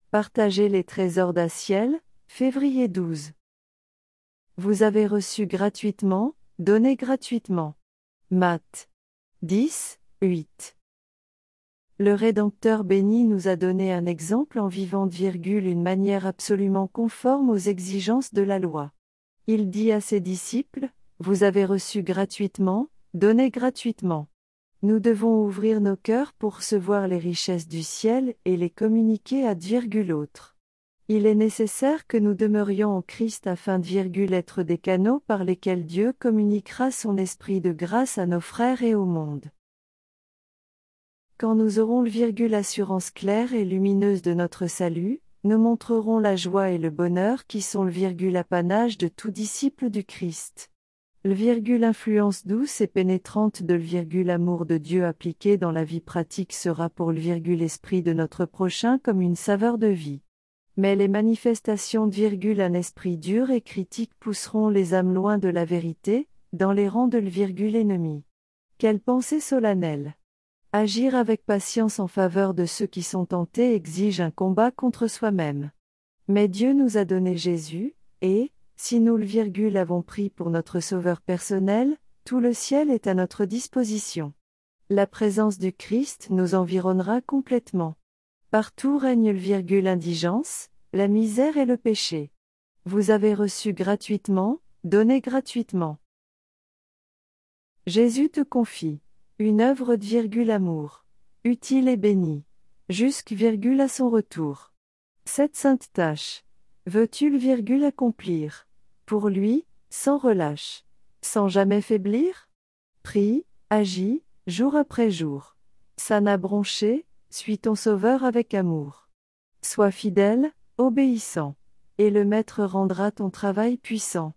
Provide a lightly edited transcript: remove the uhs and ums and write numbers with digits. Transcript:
Partagez les trésors d'Aciel, février 12. Vous avez reçu gratuitement, donnez gratuitement. Matthieu 10, 8. Le Rédempteur béni nous a donné un exemple en vivant, une manière absolument conforme aux exigences de la loi. Il dit à ses disciples, vous avez reçu gratuitement, donnez gratuitement. Nous devons ouvrir nos cœurs pour recevoir les richesses du ciel et les communiquer à l'autre. Il est nécessaire que nous demeurions en Christ afin d'être des canaux par lesquels Dieu communiquera son esprit de grâce à nos frères et au monde. Quand nous aurons l'assurance claire et lumineuse de notre salut, nous montrerons la joie et le bonheur qui sont l'apanage de tout disciple du Christ. L'influence douce et pénétrante de l'amour de Dieu appliqué dans la vie pratique sera pour l'esprit de notre prochain comme une saveur de vie. Mais les manifestations un esprit dur et critique pousseront les âmes loin de la vérité, dans les rangs de l'ennemi. Quelle pensée solennelle! Agir avec patience en faveur de ceux qui sont tentés exige un combat contre soi-même. Mais Dieu nous a donné Jésus, et, si nous l'avons pris pour notre sauveur personnel, tout le ciel est à notre disposition. La présence du Christ nous environnera complètement. Partout règne l'indigence, la misère et le péché. Vous avez reçu gratuitement, donnez gratuitement. Jésus te confie une œuvre amour, utile et bénie, à son retour. Cette sainte tâche, veux-tu accomplir, pour lui, sans relâche, sans jamais faiblir? Prie, agis, jour après jour. Sana bronché, suis ton Sauveur avec amour. Sois fidèle, obéissant, et le Maître rendra ton travail puissant.